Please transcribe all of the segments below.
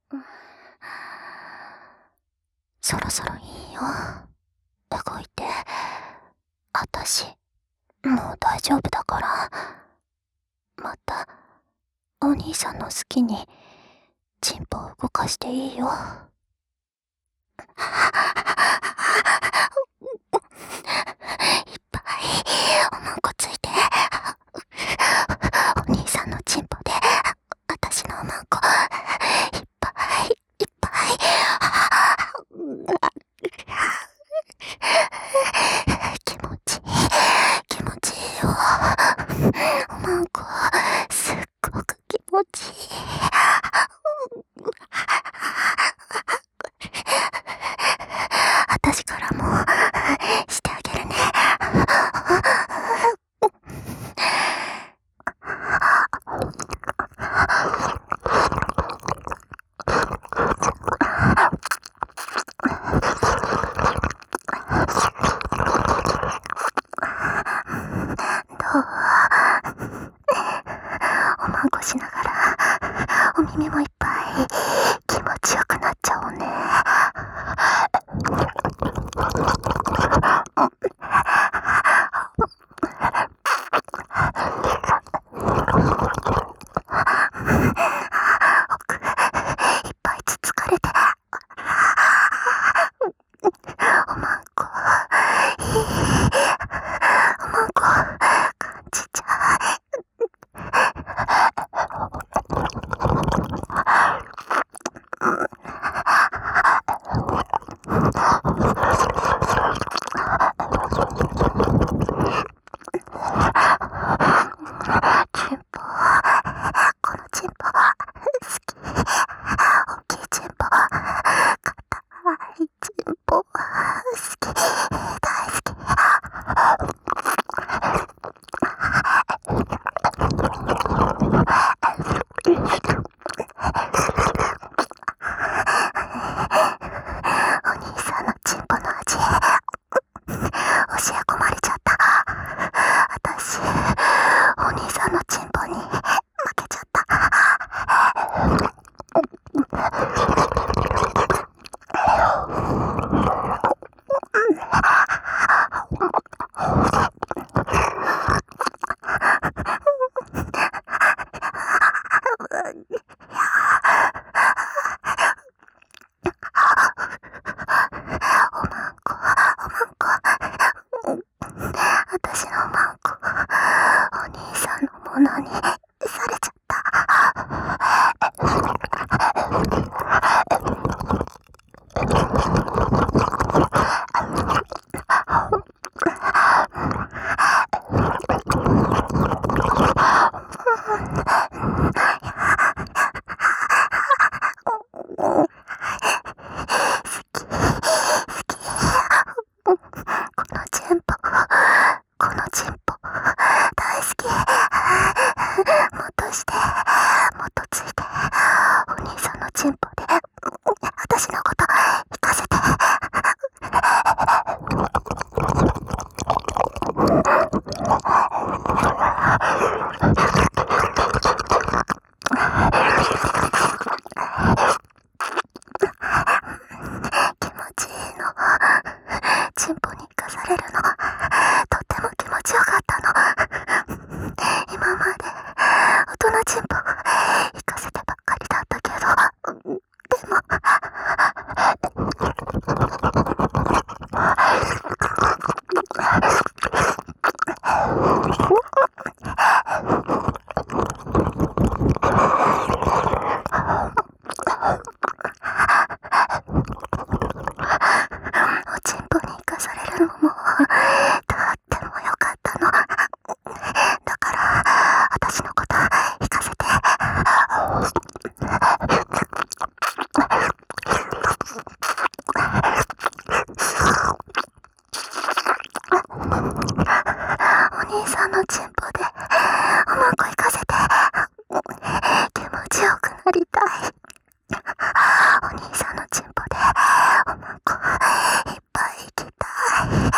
そろそろいいよ。動いて。あたし、もう大丈夫だから。また、お兄さんの好きに、チンポを動かしていいよ。いっぱい、おまんこついて。お兄さんのチンポで、あたしのおまんこ、いっぱい、いっぱい。気持ちいい、気持ちいいよ。おまんこ、すっごく気持ちいい。あたしからも、してあげるね。どう？おまんこしながら、お耳もいっぱい気持ちよくなっちゃおうね。奥、いっぱいつつかれて。おまんこ、いい。おまんこ、感じちゃう。チンポ、このチンポ、好き。大きいチンポ、硬いチンポ、好き。大好き。お兄さんのチンポの味、教え込まれちゃった。あたし、お兄さんのチンポに負けちゃった。おまんこ、おまんこ。あたしのおまんこ、お兄さんのものにされちゃった。このチンポ、このチンポ、大好き。もっとして、もっとついて、お兄さんのチンポで、あたしのこと、聞かせて。気持ちいいの。チンポに生かされるの。とっても気持ちよかったの。今まで、大人チンポ、生かせてばっかりだったけど、でも、おちんぽに生かされるのも、とってもよかったの。だから、あたしのこと、生かせて。お兄さんのチンポで、おまんこ生かせて。気持ちよくなりたい。お兄さんのチンポで、おまんこ、いっぱい行きたい。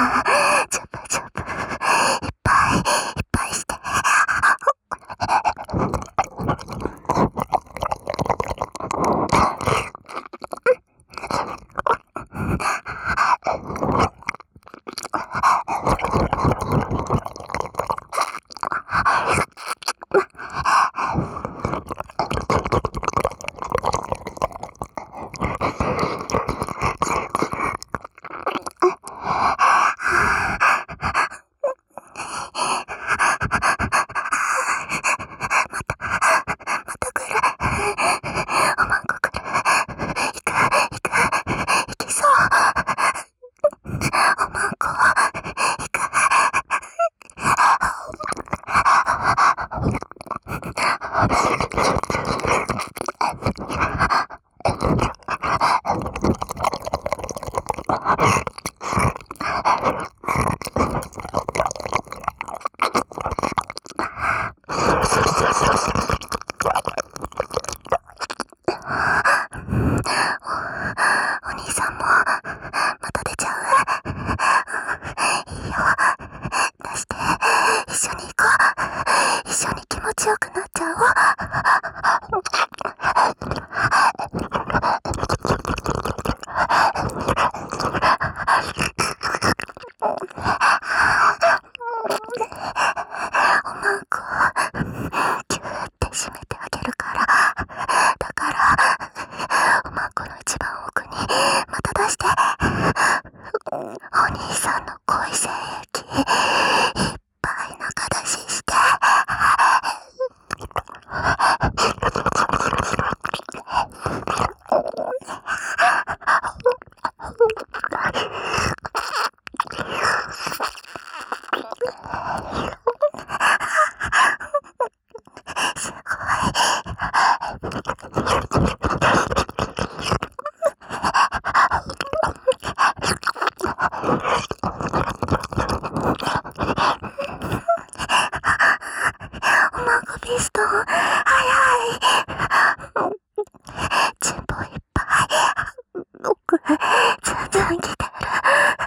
ジャブジャブいっぱいいっぱいして。おまんこ来る。行く行く行きそう。おまんこ行く。お兄さんもまた出ちゃう。いいよ、出して一緒に行こう。一緒に気持ちよくなっちゃおう。おまんこギューって締めてあげるから。だからおまんこの一番奥にまた出して。お兄さんの恋精液いっぱい中出しして。すごおまんこピストン早い。チンポいっぱい奥ズンズン来てる。